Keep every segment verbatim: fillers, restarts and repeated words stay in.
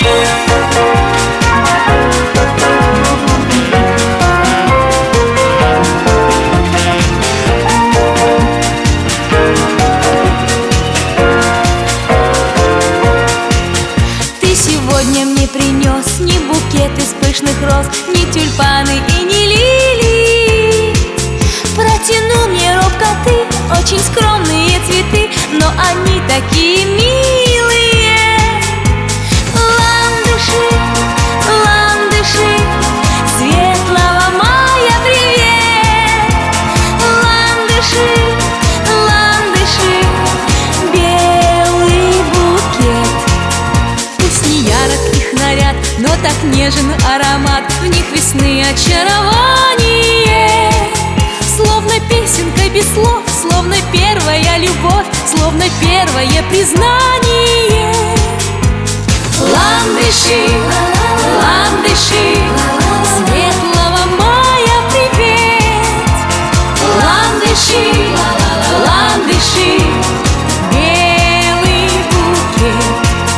Сегодня мне принес ни букет из пышных роз, ни тюльпаны и ни лилии. Протянул мне робко ты очень скромные цветы, но они такие милые. Ландыши, ландыши, светлого мая привет. Ландыши, ландыши, белый букет. Пусть не ярок их наряд, но так нежен аромат, в них весны очарование. Словно песенка без слов, словно первая любовь, словно первое признание. Ландыши, ландыши, светлого мая привет. Ландыши, ландыши, белый букет.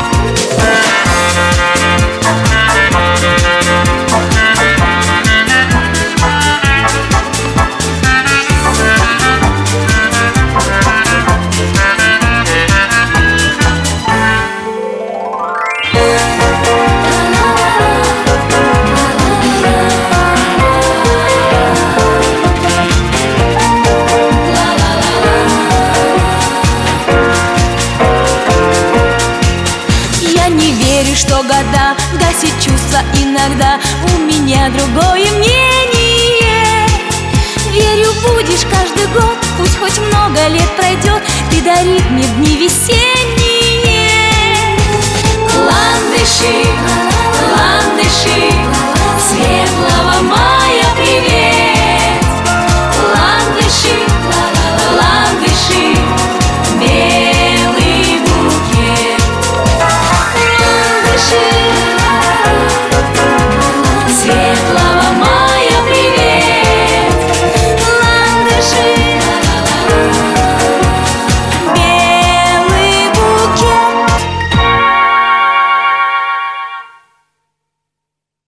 Что года гасит чувства иногда, у меня другое мнение. Верю, будешь каждый год, пусть хоть много лет пройдет, ты дарит мне дни весенние. Ландыши, ландыши, светлого мая привет. Ландыши, ландыши, белый букет. Ландыши,